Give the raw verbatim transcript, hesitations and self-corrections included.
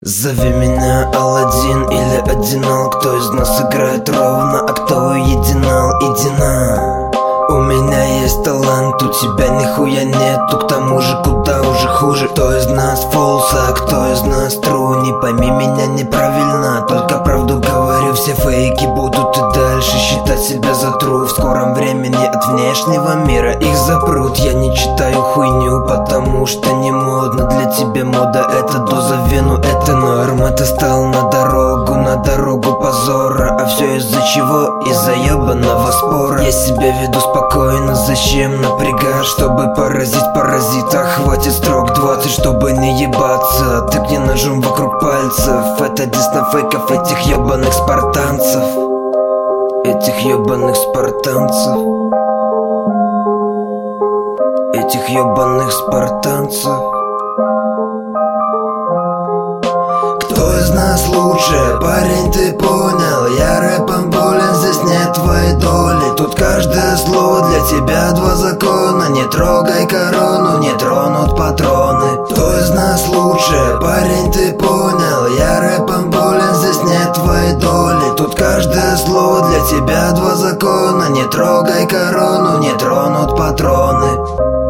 Зови меня Аладдин или Одинал. Кто из нас играет ровно, а кто уединал? Иди на. У меня есть талант, у тебя нихуя нету. К тому же куда уже хуже. Кто из нас фолс, а кто из нас тру? Не пойми меня неправильно, только правду говорю. Все фейки будут и дальше считать себя за тру. В скором времени от внешнего мира их запрут. Я не читаю хуйню, потому что не модно. Для тебя мода это доза вену, это норма. Ты стал на дорогу, на дорогу позора. А все из-за чего? Из-за ебаного спора. Я себя веду спокойно, зачем напрягать? Чтобы поразить паразита, хватит строк двадцать, чтобы не ебаться. Тыкни ножом вокруг пальцев. Это дисна фейков, этих ебаных спартанцев. Этих ебаных спартанцев. Этих ебаных спартанцев. Кто из нас лучше? Парень, ты понял? Я рэпом болен, здесь нет твоей доли. Тут каждое слово для тебя два закона. Не трогай корону, не тронут патроны. Кто из нас лучше? Парень, ты понял? Я рэпом болен, здесь нет твоей доли. Тут каждое слово для тебя два закона. Не трогай корону, не тронут патроны.